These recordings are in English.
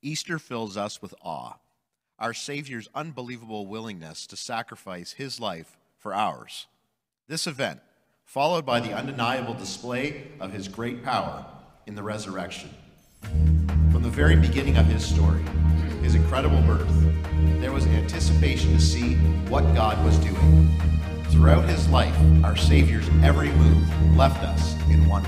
Easter fills us with awe. Our Savior's unbelievable willingness to sacrifice his life for ours. This event, followed by the undeniable display of his great power in the resurrection. From the very beginning of his story, his incredible birth, there was anticipation to see what God was doing. Throughout his life, our Savior's every move left us in wonder.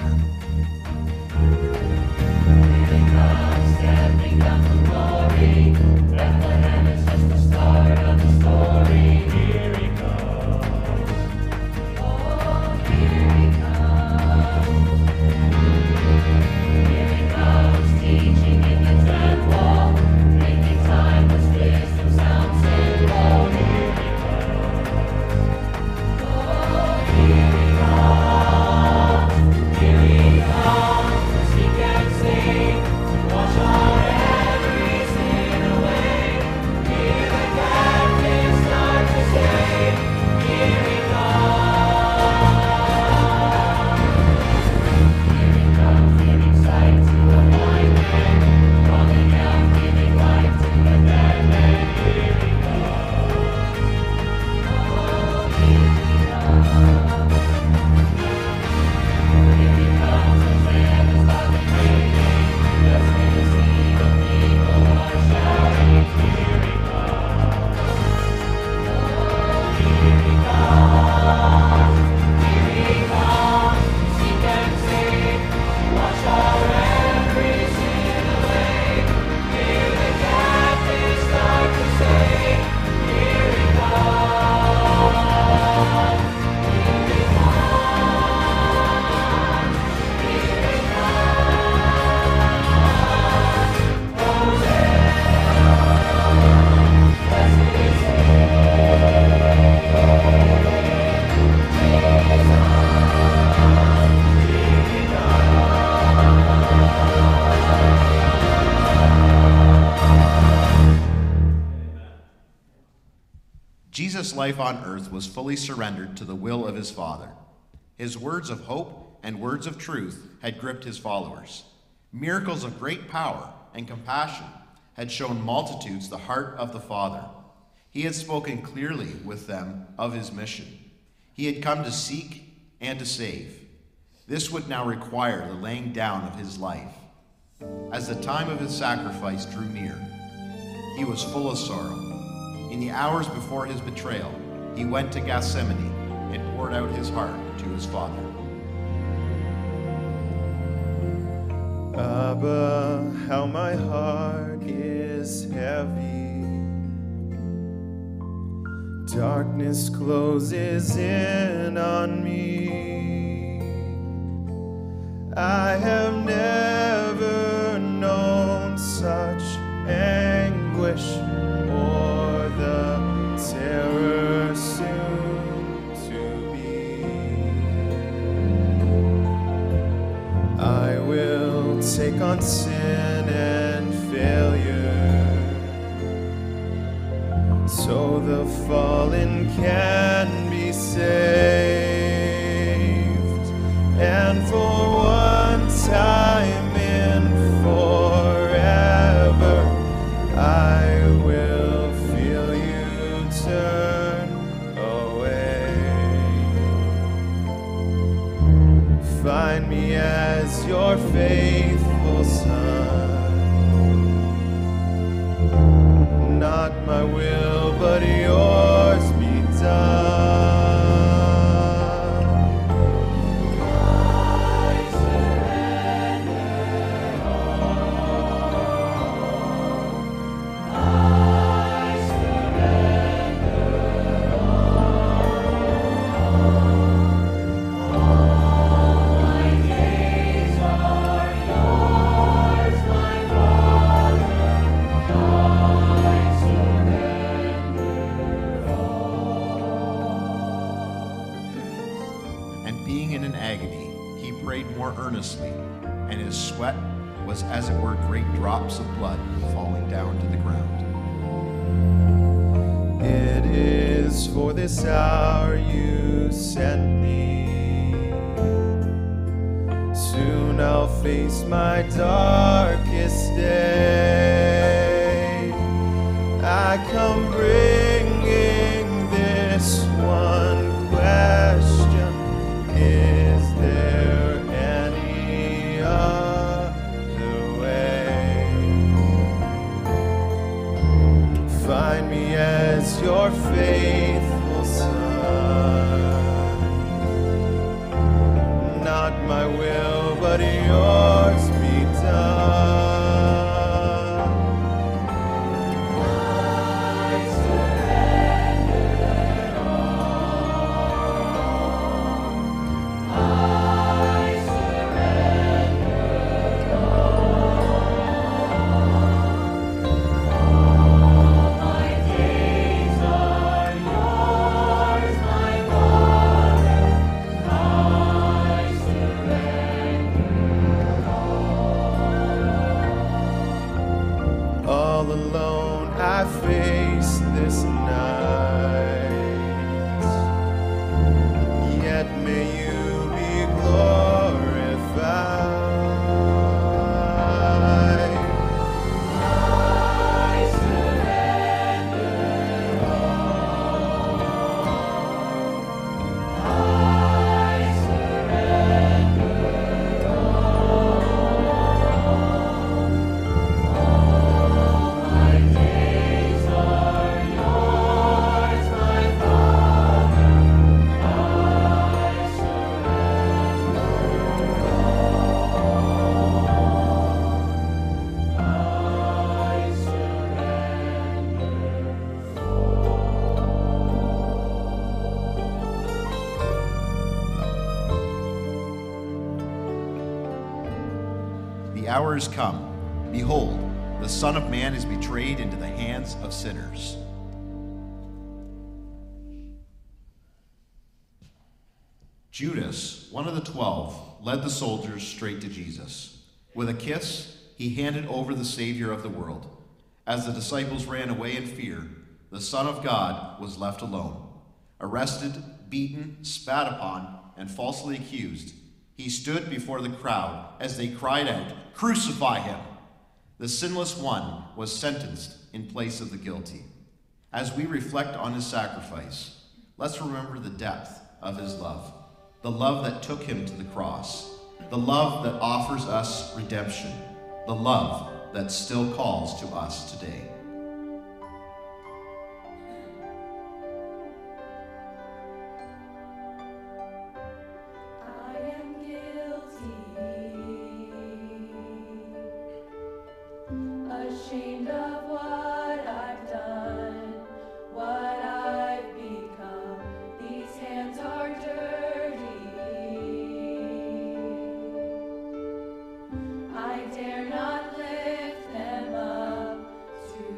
Stepping down from glory, Bethlehem is just the start of the story. Here he comes, oh, here he comes. Here he comes, teaching in the temple, making timeless wisdom sound simple. Here he comes, oh, here he comes. Here he comes, to seek and save. Wash our every sin away. Hear the captives start to say, here he comes, giving sight to the blind man, calling out, giving life to the dead man. Here he comes, oh, here he comes. Here he comes, Hosanna's about the reigning. Jesus' life on earth was fully surrendered to the will of his Father. His words of hope and words of truth had gripped his followers. Miracles of great power and compassion had shown multitudes the heart of the Father. He had spoken clearly with them of his mission. He had come to seek and to save. This would now require the laying down of his life. As the time of his sacrifice drew near, he was full of sorrow. In the hours before his betrayal, he went to Gethsemane and poured out his heart to his Father. Abba, how my heart is heavy. Darkness closes in on me. I have never known such anguish or the terror soon to be. I will take on sin and failure, so the fallen can be saved. And for one time in forever, I will feel you turn away. Find me as your faithful son. Not my will, but yours be done. Earnestly, and his sweat was as it were great drops of blood falling down to the ground. It is for this hour you sent me. Soon I'll face my darkest day. I come bringing this one question: is there any other way? Find me as your faithful son. Not my will, but yours be done. All alone I face this night, yet may you be glorified. I surrender all. I surrender all. My days are yours, my Father. I surrender The hour is come. Behold, the Son of Man is betrayed into the hands of sinners. Judas, one of the 12, led the soldiers straight to Jesus. With a kiss, he handed over the Savior of the world. As the disciples ran away in fear, the Son of God was left alone. Arrested, beaten, spat upon, and falsely accused, he stood before the crowd as they cried out, "Crucify him!" The sinless one was sentenced in place of the guilty. As we reflect on his sacrifice, let's remember the depth of his love, the love that took him to the cross, the love that offers us redemption, the love that still calls to us today. I am guilty, ashamed of what I've done, what I've become. These hands are dirty. I dare not lift them up to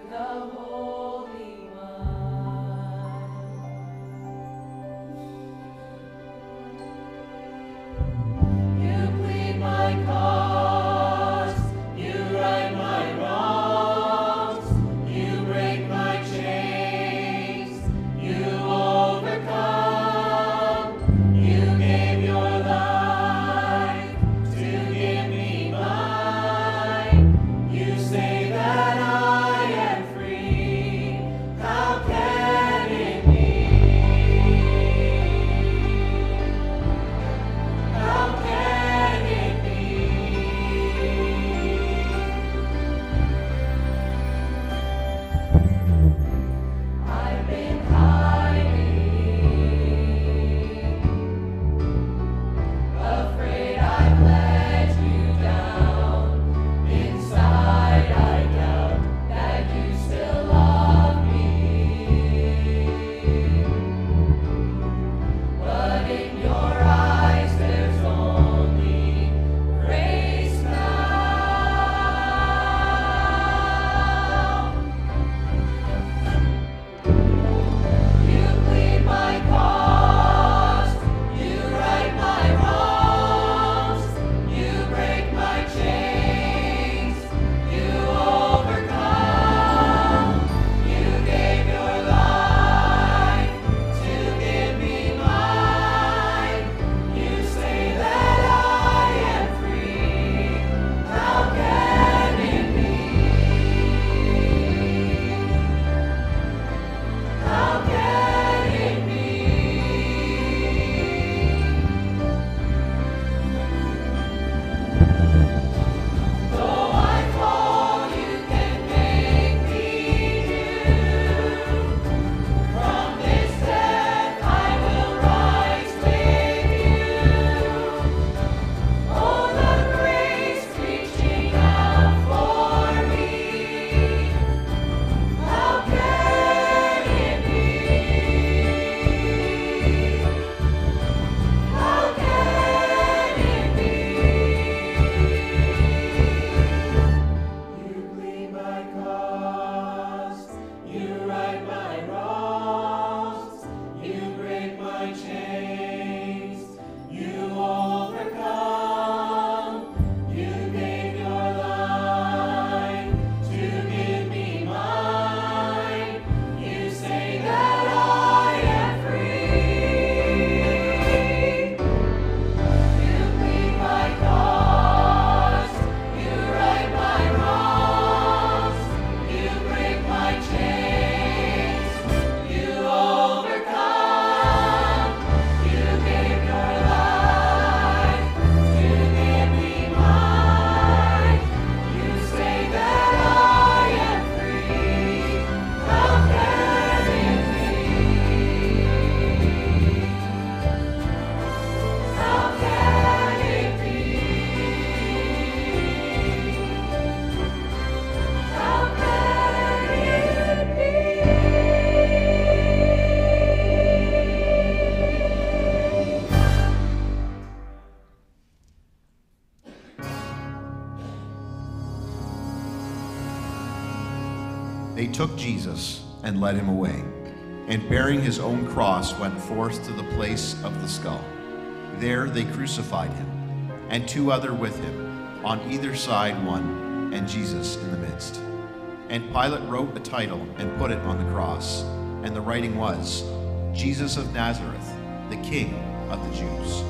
They took Jesus and led him away, and bearing his own cross went forth to the place of the skull. There they crucified him, and two other with him, on either side one, and Jesus in the midst. And Pilate wrote a title and put it on the cross, and the writing was, Jesus of Nazareth, the King of the Jews.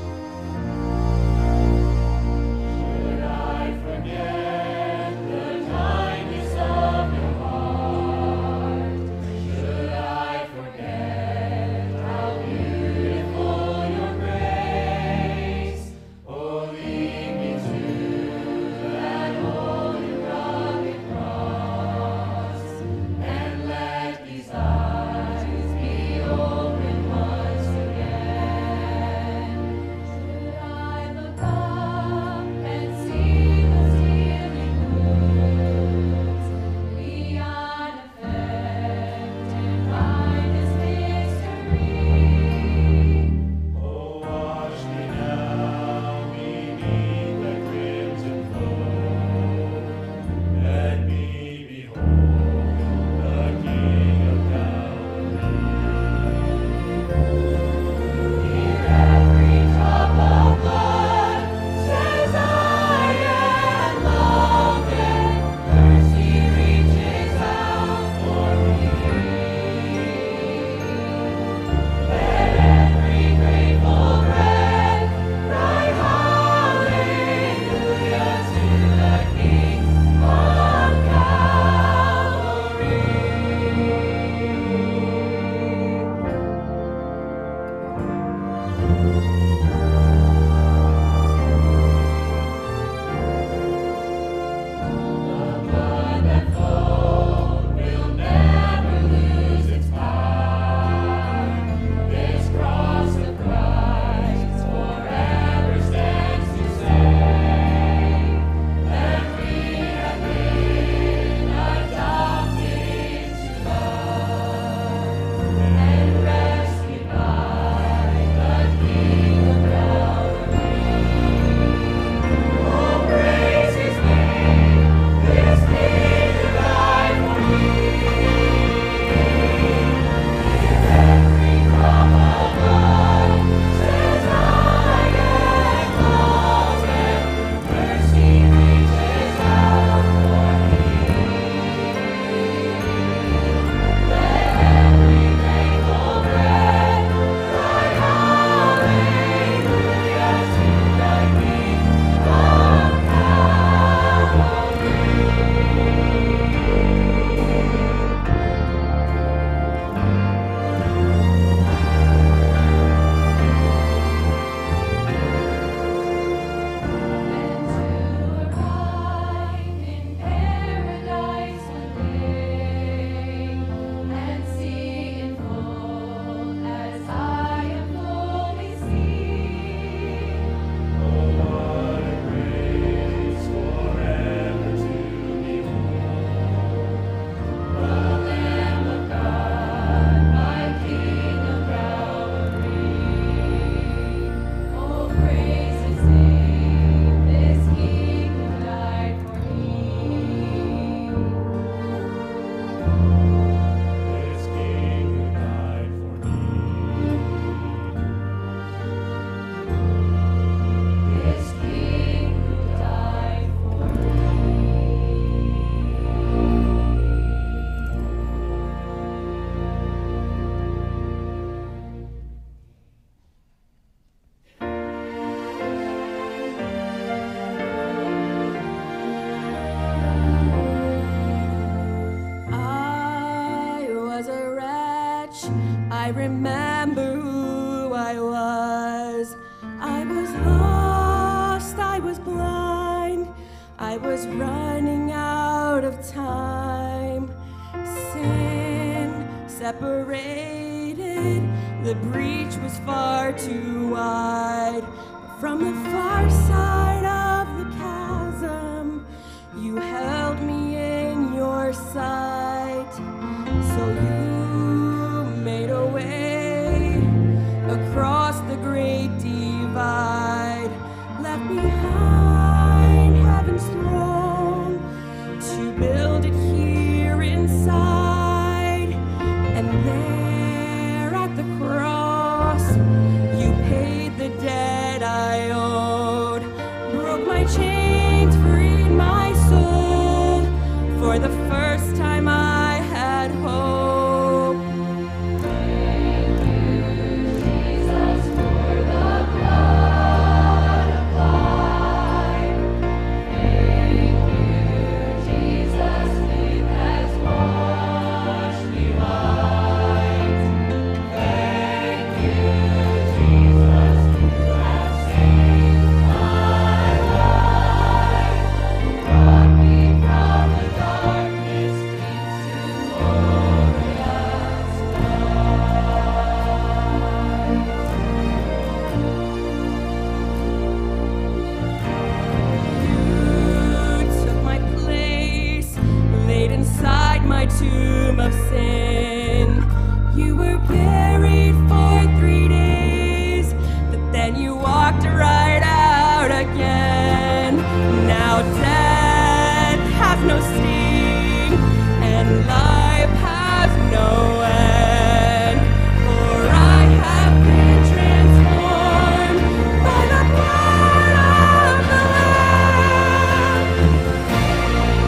Should I forget the kindness of your heart? Should I forget how beautiful your grace? Oh, lead me to that holy rugged cross, and let these eyes be open once again. Should I look up and see those healing wounds, beyond effect and find His mystery? Oh, wash me now beneath the crimson flow. Let me behold the King of Calvary. Every drop of blood says I am loved, and mercy reaches out for me. Let every grateful breath cry hallelujah to the King of Calvary. The blood that flowed will never lose its power. This cross of Christ forever stands to say that we have been adopted into love and rescued by the King of Calvary. Oh, praise His name, this King who died for me. Every drop of blood says I am loved, and mercy reaches out for me. Let every grateful breath cry hallelujah to the King of in paradise one day and see in full as I am fully seen. Oh, what a grace forever to behold the Lamb of God, my King of Calvary. Oh, praise His name, this King who died for me. This King who died for me. This King who died for me. I was a wretch. I remember who I was. I was lost. I was blind. I was running out of time. Sin separated. The breach was far too wide. From the far side of the chasm, you held me in your sight. So you made a way across the great divide, left behind heaven's throne to build it here inside. my tomb of sin. You were buried for 3 days, but then you walked right out again. Now death has no sting, and life has no end. For I have been transformed by the blood of the Lamb.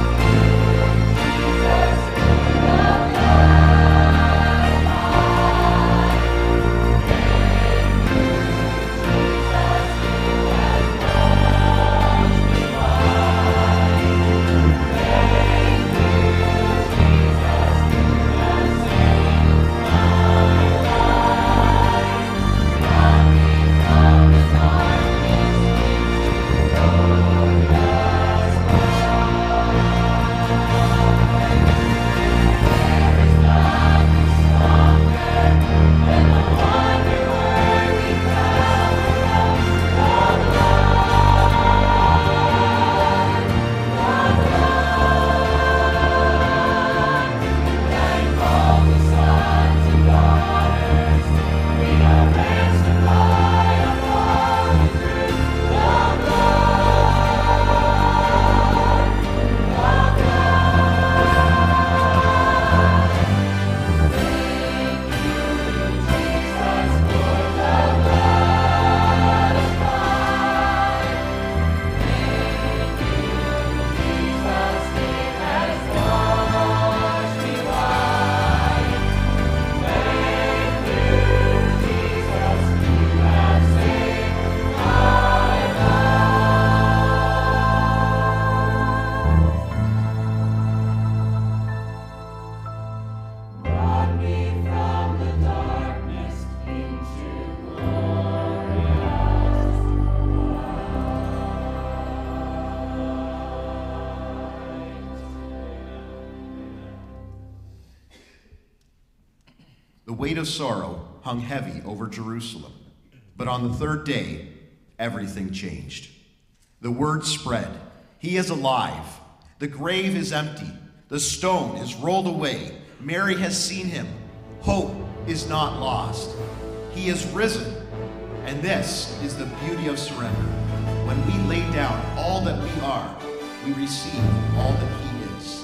The weight of sorrow hung heavy over Jerusalem. But on the third day, everything changed. The word spread. He is alive. The grave is empty. The stone is rolled away. Mary has seen him. Hope is not lost. He is risen. And this is the beauty of surrender. When we lay down all that we are, we receive all that he is.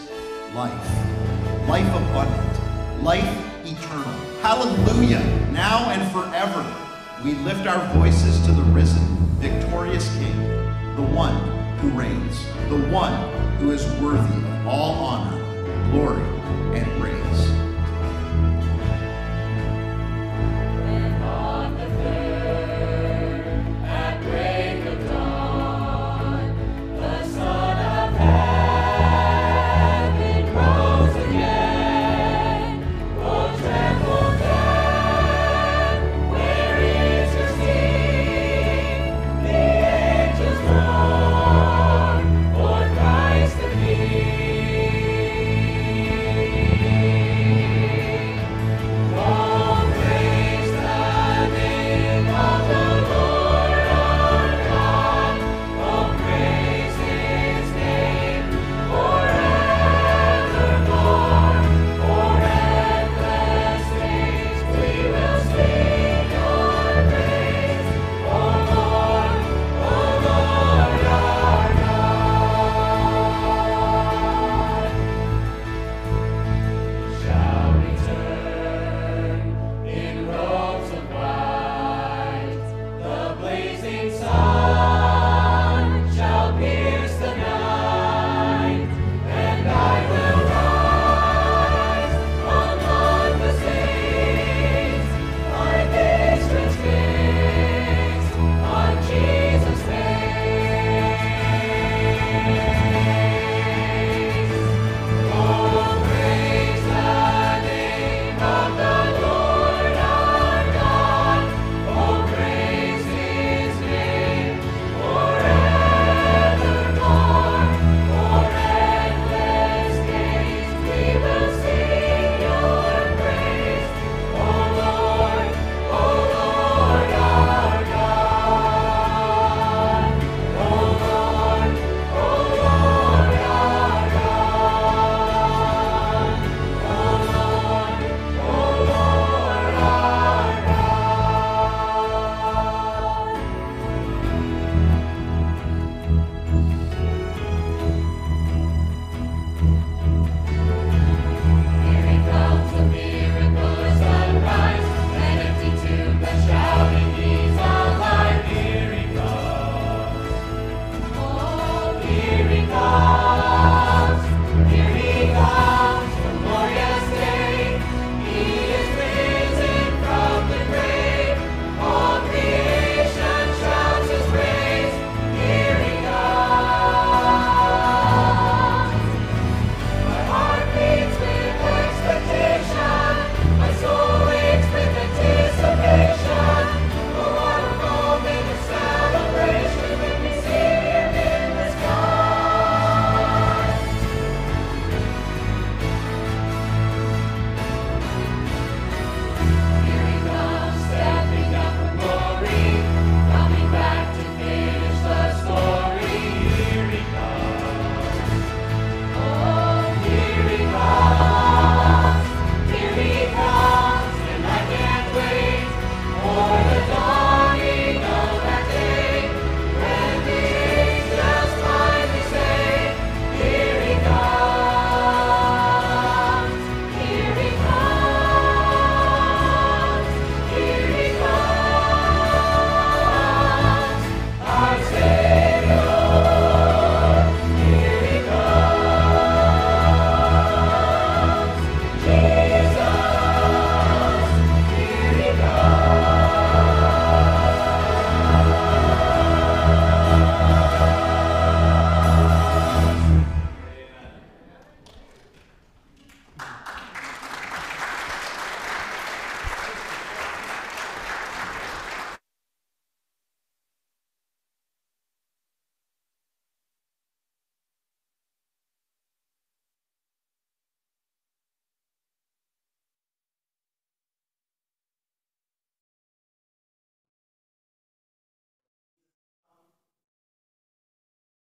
Life. Life abundant. Life eternal. Hallelujah! Now and forever, we lift our voices to the risen, victorious King, the one who reigns, the one who is worthy of all honor, glory, and praise. And on the third, at break of dawn, the Son of Heaven rose again. Oh, tremble death, where is your sting? The angels roar for Christ the King.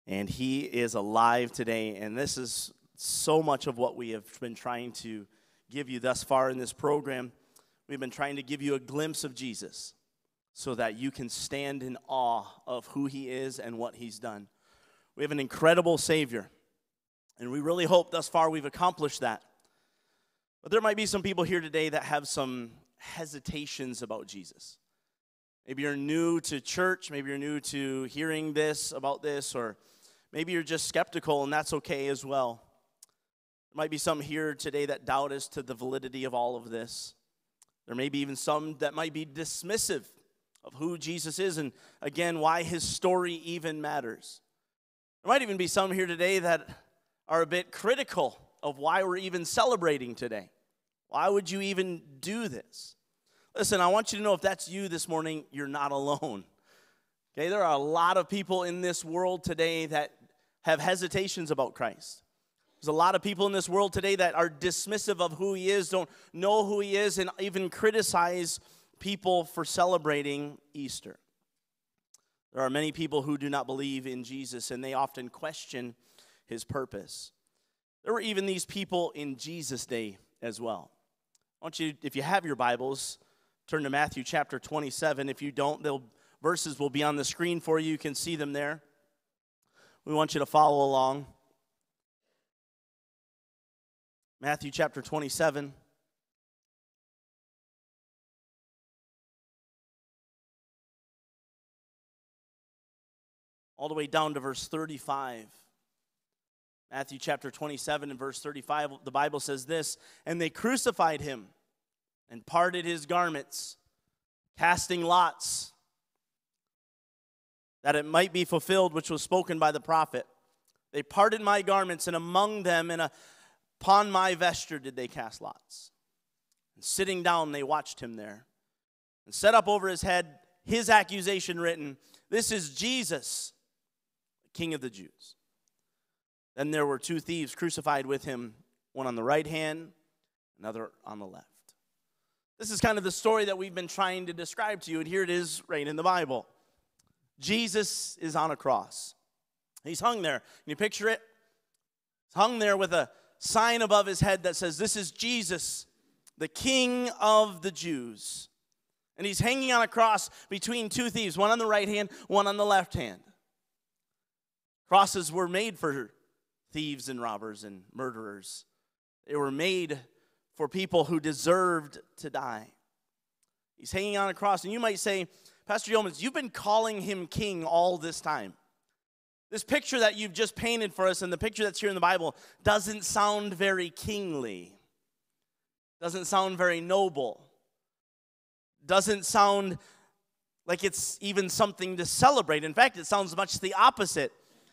And he is alive today. And this is so much of what we have been trying to give you thus far in this program. We've been trying to give you a glimpse of Jesus so that you can stand in awe of who he is and what he's done. We have an incredible Savior, and we really hope thus far we've accomplished that. But there might be some people here today that have some hesitations about Jesus. Maybe you're new to church, maybe you're new to hearing this, about this, or maybe you're just skeptical, and that's okay as well. There might be some here today that doubt as to the validity of all of this. There may be even some that might be dismissive of who Jesus is and, again, why his story even matters. There might even be some here today that are a bit critical of why we're even celebrating today. Why would you even do this? Listen, I want you to know if that's you this morning, you're not alone. Okay, there are a lot of people in this world today that have hesitations about Christ. There's a lot of people in this world today that are dismissive of who he is, don't know who he is, and even criticize people for celebrating Easter. There are many people who do not believe in Jesus, and they often question his purpose. There were even these people in Jesus' day as well. I want you, if you have your Bibles, turn to Matthew chapter 27. If you don't, verses will be on the screen for you. You can see them there. We want you to follow along. Matthew chapter 27. All the way down to verse 35. Matthew chapter 27 and verse 35, the Bible says this, "And they crucified him and parted his garments, casting lots, that it might be fulfilled which was spoken by the prophet. They parted my garments, and among them and upon my vesture did they cast lots. And sitting down, they watched him there, and set up over his head his accusation written, 'This is Jesus, the King of the Jews.' Then there were two thieves crucified with him, one on the right hand, another on the left." This is kind of the story that we've been trying to describe to you, and here it is right in the Bible. Jesus is on a cross. He's hung there. Can you picture it? He's hung there with a sign above his head that says, "This is Jesus, the King of the Jews." And he's hanging on a cross between two thieves, one on the right hand, one on the left hand. Crosses were made for thieves and robbers and murderers. They were made for people who deserved to die. He's hanging on a cross, and you might say, "Pastor Yeomans, you've been calling him king all this time. This picture that you've just painted for us and the picture that's here in the Bible doesn't sound very kingly. Doesn't sound very noble. Doesn't sound like it's even something to celebrate. In fact, it sounds much the opposite.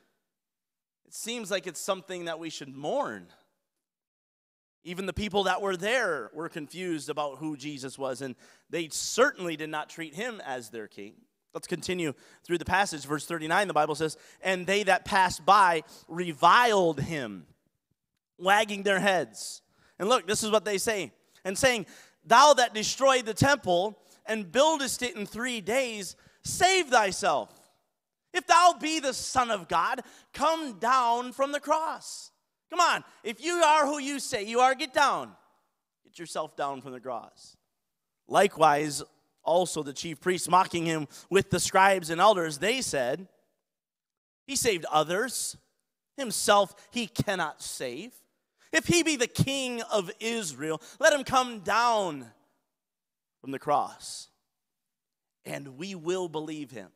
It seems like it's something that we should mourn." Even the people that were there were confused about who Jesus was, and they certainly did not treat him as their king. Let's continue through the passage. Verse 39, the Bible says, "And they that passed by reviled him, wagging their heads." And look, this is what they say. "And saying, 'Thou that destroyed the temple and buildest it in 3 days, save thyself. If thou be the Son of God, come down from the cross.'" Come on, if you are who you say you are, get down. Get yourself down from the cross. Likewise, also the chief priests, mocking him with the scribes and elders, they said, "He saved others. Himself he cannot save. If he be the King of Israel, let him come down from the cross, and we will believe him.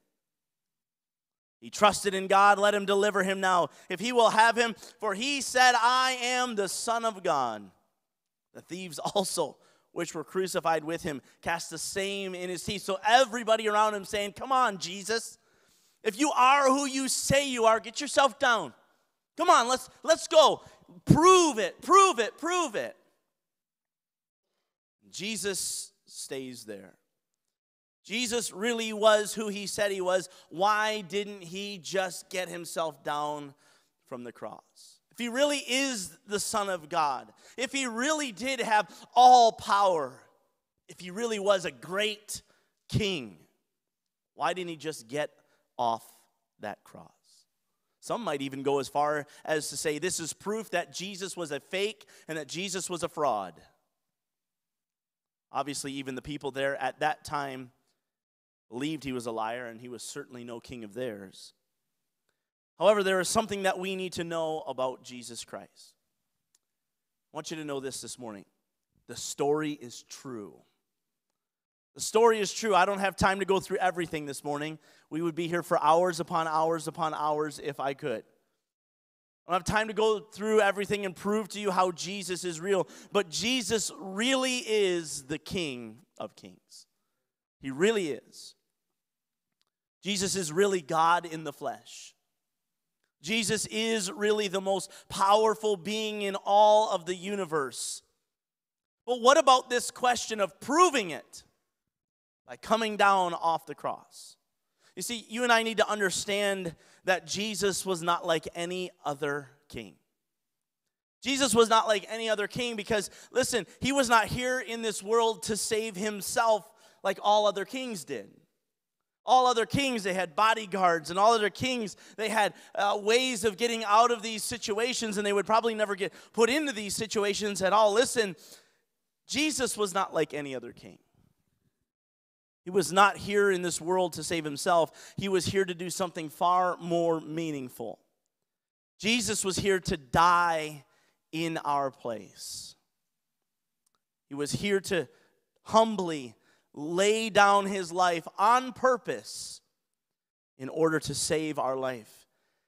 He trusted in God, let him deliver him now, if he will have him, for he said, I am the Son of God." The thieves also, which were crucified with him, cast the same in his teeth. So everybody around him saying, "Come on, Jesus. If you are who you say you are, get yourself down. Come on, let's go. Prove it, prove it, prove it." Jesus stays there. Jesus really was who he said he was. Why didn't he just get himself down from the cross? If he really is the Son of God, if he really did have all power, if he really was a great king, why didn't he just get off that cross? Some might even go as far as to say this is proof that Jesus was a fake and that Jesus was a fraud. Obviously, even the people there at that time believed he was a liar, and he was certainly no king of theirs. However, there is something that we need to know about Jesus Christ. I want you to know this morning. The story is true. The story is true. I don't have time to go through everything this morning. We would be here for hours upon hours upon hours if I could. I don't have time to go through everything and prove to you how Jesus is real. But Jesus really is the King of Kings. He really is. Jesus is really God in the flesh. Jesus is really the most powerful being in all of the universe. But what about this question of proving it by coming down off the cross? You see, you and I need to understand that Jesus was not like any other king. Jesus was not like any other king because, listen, he was not here in this world to save himself like all other kings did. All other kings, they had bodyguards, and all other kings, they had ways of getting out of these situations, and they would probably never get put into these situations at all. Listen, Jesus was not like any other king. He was not here in this world to save himself. He was here to do something far more meaningful. Jesus was here to die in our place. He was here to humbly lay down his life on purpose in order to save our life.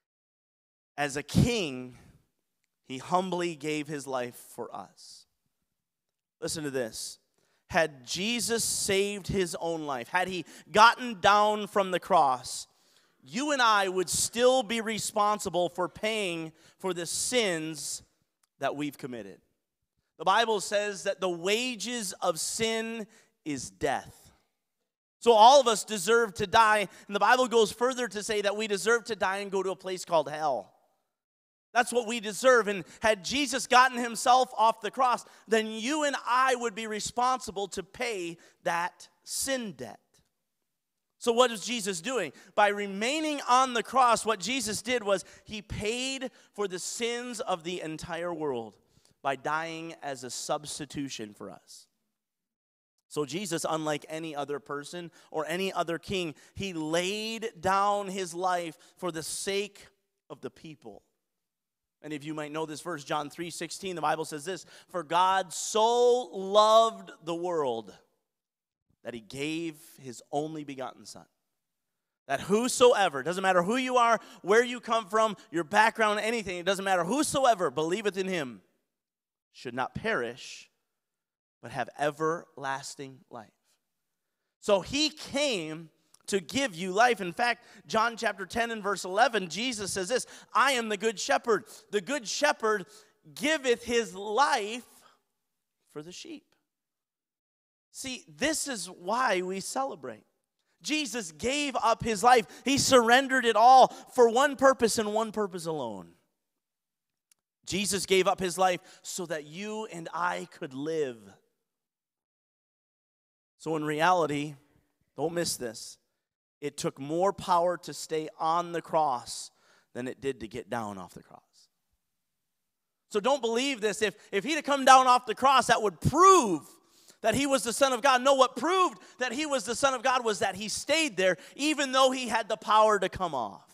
As a king, he humbly gave his life for us. Listen to this. Had Jesus saved his own life, had he gotten down from the cross, you and I would still be responsible for paying for the sins that we've committed. The Bible says that the wages of sin is death. So all of us deserve to die, and the Bible goes further to say that we deserve to die and go to a place called hell. That's what we deserve. And had Jesus gotten himself off the cross, then you and I would be responsible to pay that sin debt. So what is Jesus doing? By remaining on the cross, what Jesus did was he paid for the sins of the entire world by dying as a substitution for us. So Jesus, unlike any other person or any other king, he laid down his life for the sake of the people. And if you might know this verse, John 3:16, the Bible says this, "For God so loved the world that he gave his only begotten Son, that whosoever," doesn't matter who you are, where you come from, your background, anything, it doesn't matter, "whosoever believeth in him should not perish, but have everlasting life." So he came to give you life. In fact, John chapter 10 and verse 11, Jesus says this, "I am the good shepherd. The good shepherd giveth his life for the sheep." See, this is why we celebrate. Jesus gave up his life. He surrendered it all for one purpose and one purpose alone. Jesus gave up his life so that you and I could live. So in reality, don't miss this, it took more power to stay on the cross than it did to get down off the cross. So don't believe this. If he'd have come down off the cross, that would prove that he was the Son of God. No, what proved that he was the Son of God was that he stayed there even though he had the power to come off.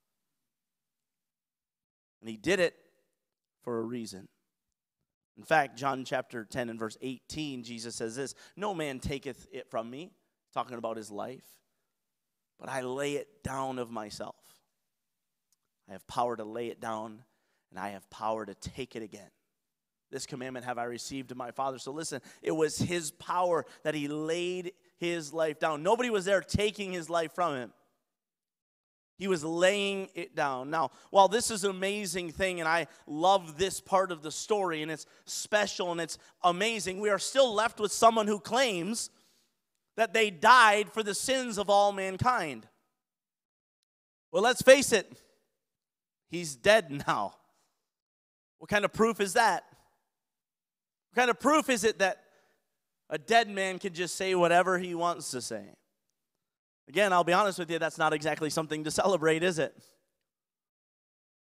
And he did it for a reason. In fact, John chapter 10 and verse 18, Jesus says this, "No man taketh it from me," talking about his life, "but I lay it down of myself." I have power to lay it down, and I have power to take it again. "This commandment have I received of my Father." So listen, it was his power that he laid his life down. Nobody was there taking his life from him. He was laying it down. Now, while this is an amazing thing, and I love this part of the story, and it's special and it's amazing, we are still left with someone who claims that they died for the sins of all mankind. Well, let's face it, he's dead now. What kind of proof is that? What kind of proof is it that a dead man can just say whatever he wants to say? Again, I'll be honest with you, that's not exactly something to celebrate, is it?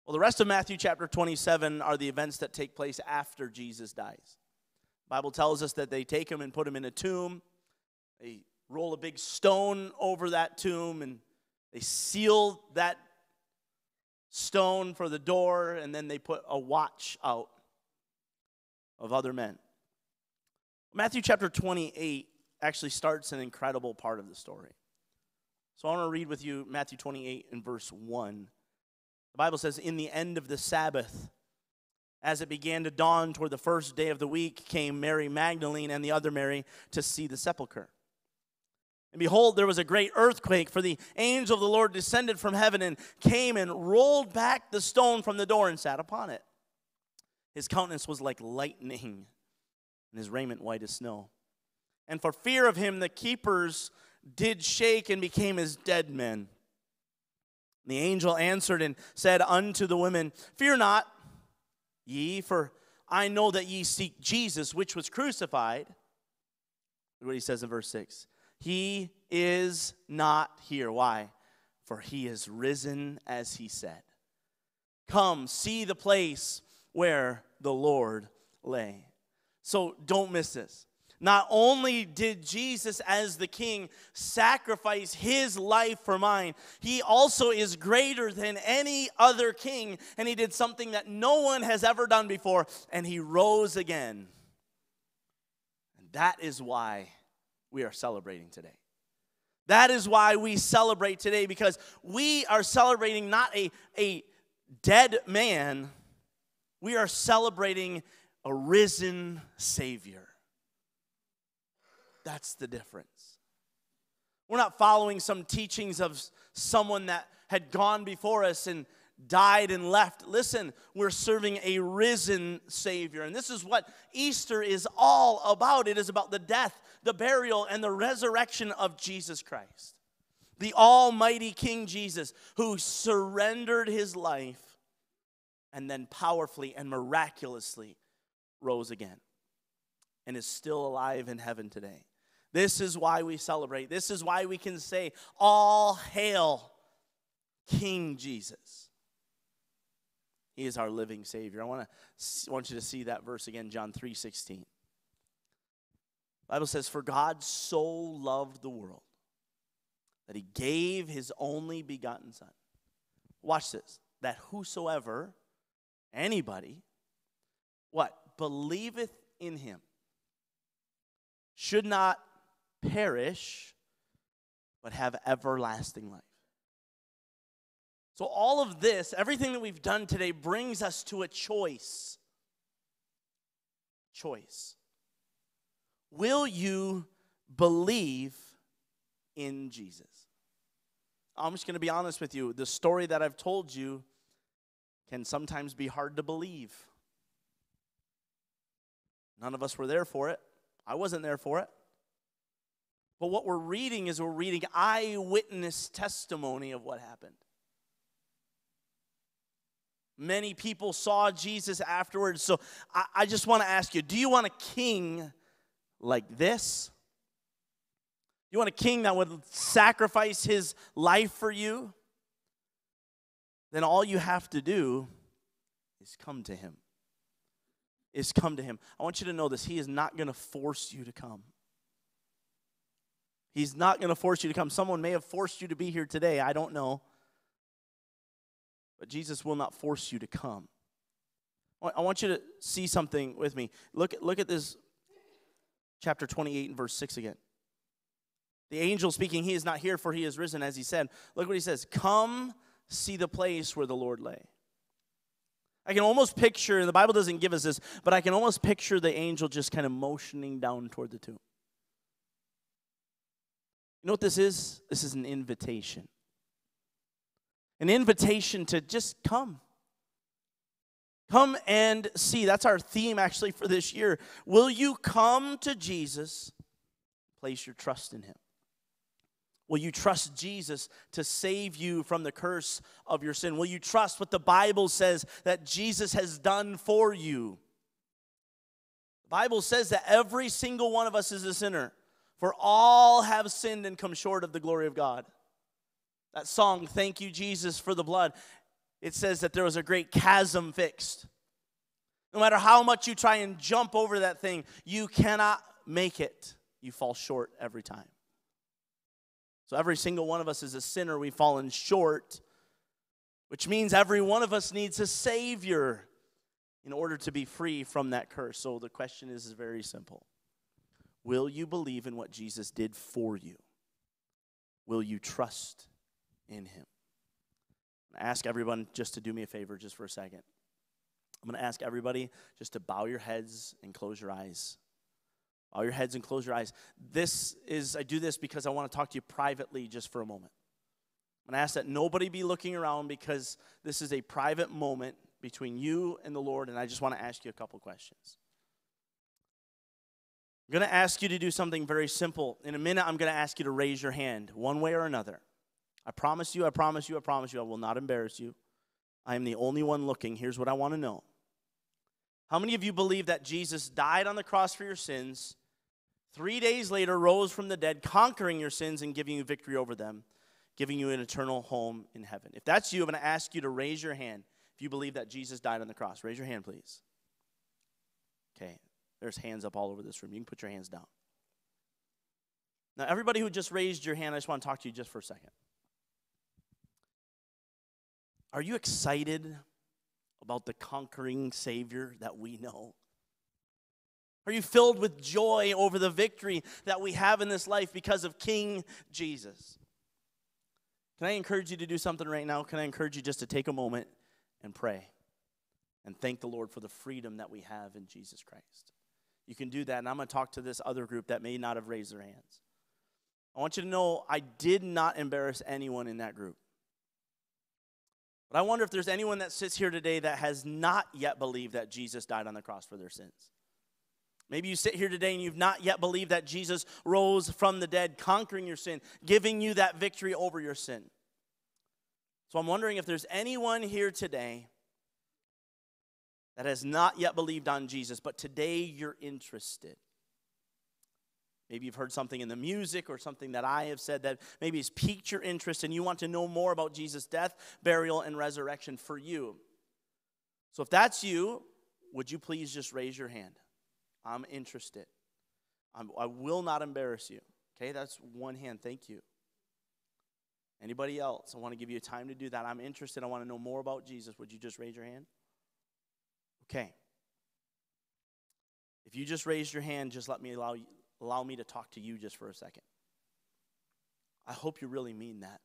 Well, the rest of Matthew chapter 27 are the events that take place after Jesus dies. The Bible tells us that they take him and put him in a tomb. They roll a big stone over that tomb, and they seal that stone for the door, and then they put a watch out of other men. Matthew chapter 28 actually starts an incredible part of the story. So I want to read with you Matthew 28 and verse 1. The Bible says, in the end of the Sabbath, as it began to dawn toward the first day of the week, came Mary Magdalene and the other Mary to see the sepulchre. And behold, there was a great earthquake, for the angel of the Lord descended from heaven and came and rolled back the stone from the door and sat upon it. His countenance was like lightning, and his raiment white as snow. And for fear of him, the keepers did shake and became as dead men. And the angel answered and said unto the women, fear not, ye, for I know that ye seek Jesus, which was crucified. Look what he says in verse 6. He is not here. Why? For he is risen as he said. Come, see the place where the Lord lay. So don't miss this. Not only did Jesus as the King sacrifice his life for mine, he also is greater than any other king, and he did something that no one has ever done before, and he rose again. And that is why we are celebrating today. That is why we celebrate today, because we are celebrating not a dead man, we are celebrating a risen Savior. That's the difference. We're not following some teachings of someone that had gone before us and died and left. Listen, we're serving a risen Savior. And this is what Easter is all about. It is about the death, the burial, and the resurrection of Jesus Christ. The almighty King Jesus, who surrendered his life and then powerfully and miraculously rose again and is still alive in heaven today. This is why we celebrate. This is why we can say, all hail King Jesus. He is our living Savior. I want you to see that verse again, John 3:16. The Bible says, for God so loved the world that he gave his only begotten Son. Watch this. That whosoever, anybody, what? Believeth in him should not perish, but have everlasting life. So all of this, everything that we've done today, brings us to a choice. Choice. Will you believe in Jesus? I'm just going to be honest with you. The story that I've told you can sometimes be hard to believe. None of us were there for it. I wasn't there for it. But what we're reading is we're reading eyewitness testimony of what happened. Many people saw Jesus afterwards. So I just want to ask you, do you want a king like this? You want a king that would sacrifice his life for you? Then all you have to do is come to him. Is come to him. I want you to know this. He is not going to force you to come. He's not going to force you to come. Someone may have forced you to be here today. I don't know. But Jesus will not force you to come. I want you to see something with me. Look at this chapter 28 and verse 6 again. The angel speaking, he is not here, for he is risen, as he said. Look what he says. Come see the place where the Lord lay. I can almost picture, the Bible doesn't give us this, but I can almost picture the angel just kind of motioning down toward the tomb. You know what this is? This is an invitation. An invitation to just come. Come and see. That's our theme actually for this year. Will you come to Jesus? Place your trust in him. Will you trust Jesus to save you from the curse of your sin? Will you trust what the Bible says that Jesus has done for you? The Bible says that every single one of us is a sinner. For all have sinned and come short of the glory of God. That song, Thank You, Jesus, for the blood. it says that there was a great chasm fixed. No matter how much you try and jump over that thing, you cannot make it. You fall short every time. So every single one of us is a sinner. We've fallen short, which means every one of us needs a Savior in order to be free from that curse. So the question is very simple. Will you believe in what Jesus did for you? Will you trust in him? I'm going to ask everyone just to do me a favor just for a second. I'm going to ask everybody just to bow your heads and close your eyes. Bow your heads and close your eyes. I do this because I want to talk to you privately just for a moment. I'm going to ask that nobody be looking around because this is a private moment between you and the Lord, and I just want to ask you a couple questions. I'm going to ask you to do something very simple. In a minute, I'm going to ask you to raise your hand one way or another. I promise you, I will not embarrass you. I am the only one looking. Here's what I want to know. How many of you believe that Jesus died on the cross for your sins, 3 days later rose from the dead, conquering your sins and giving you victory over them, giving you an eternal home in heaven? If that's you, I'm going to ask you to raise your hand if you believe that Jesus died on the cross. Raise your hand, please. Okay, there's hands up all over this room. You can put your hands down. Now, everybody who just raised your hand, I just want to talk to you just for a second. Are you excited about the conquering Savior that we know? Are you filled with joy over the victory that we have in this life because of King Jesus? Can I encourage you to do something right now? Can I encourage you just to take a moment and pray and thank the Lord for the freedom that we have in Jesus Christ? You can do that, and I'm going to talk to this other group that may not have raised their hands. I want you to know I did not embarrass anyone in that group. But I wonder if there's anyone that sits here today that has not yet believed that Jesus died on the cross for their sins. Maybe you sit here today and you've not yet believed that Jesus rose from the dead, conquering your sin, giving you that victory over your sin. So I'm wondering if there's anyone here today that has not yet believed on Jesus, but today you're interested. Maybe you've heard something in the music or something that I have said that maybe has piqued your interest and you want to know more about Jesus' death, burial, and resurrection for you. So if that's you, would you please just raise your hand? I'm interested. I will not embarrass you. Okay, that's one hand. Thank you. Anybody else? I want to give you time to do that. I'm interested. I want to know more about Jesus. Would you just raise your hand? Okay. If you just raised your hand, just allow me to talk to you just for a second. I hope you really mean that.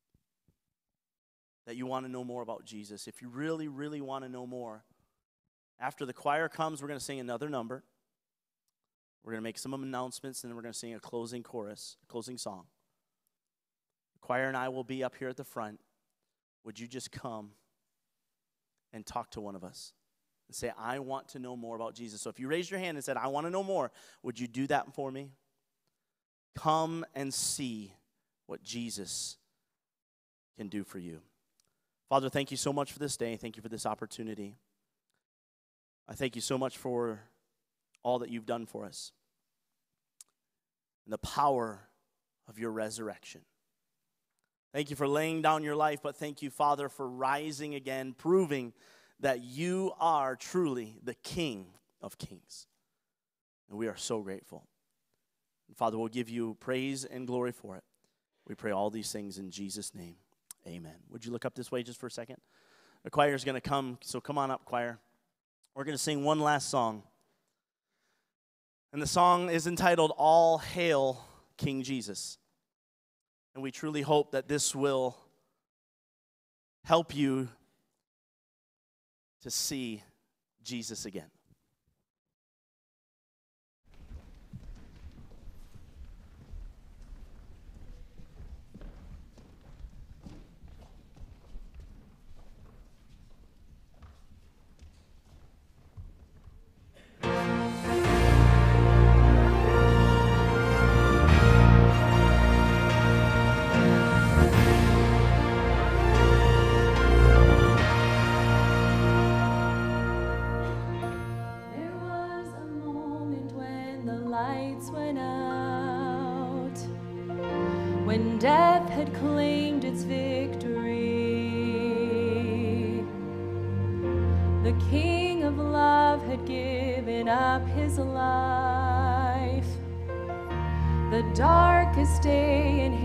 That you want to know more about Jesus. If you really, really want to know more, after the choir comes, we're going to sing another number. We're going to make some announcements, and then we're going to sing a closing chorus, a closing song. The choir and I will be up here at the front. Would you just come and talk to one of us and say, I want to know more about Jesus? So if you raised your hand and said, I want to know more, would you do that for me? Come and see what Jesus can do for you. Father, thank you so much for this day. Thank you for this opportunity. I thank you so much for all that you've done for us and the power of your resurrection. Thank you for laying down your life, but thank you, Father, for rising again, proving that you are truly the King of Kings. And we are so grateful. And Father, we'll give you praise and glory for it. We pray all these things in Jesus' name. Amen. Would you look up this way just for a second? The choir is going to come, so come on up, choir. We're going to sing one last song. And the song is entitled, All Hail King Jesus. And we truly hope that this will help you to see Jesus again. When death had claimed its victory, King of love had given up his life, the darkest day in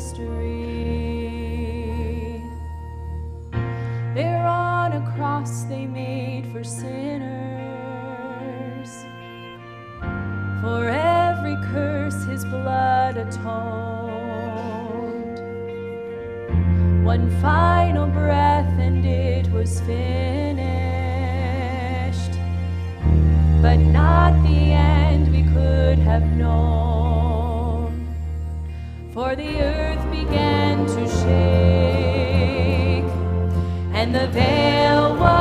history. There on a cross they made for sinners. For every curse his blood atoned. One final breath and it was finished. But not the end we could have known. For the earth began to shake, and the veil was